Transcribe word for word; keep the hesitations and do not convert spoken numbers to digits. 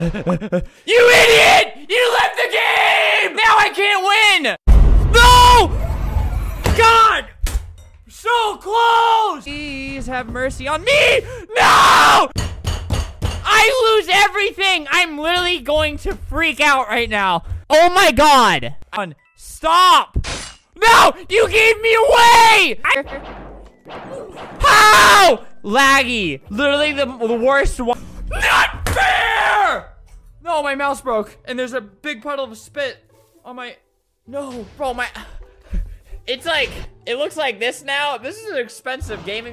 You idiot! You left the game! Now I can't win! No! God! So close! Please have mercy on me! No! I lose everything! I'm literally going to freak out right now. Oh my god! Stop! No! You gave me away! How? Laggy. Literally the, the worst one. Not fair! No, my mouse broke. And there's a big puddle of spit on my... No, bro, my... It's like... It looks like this now. This is an expensive gaming...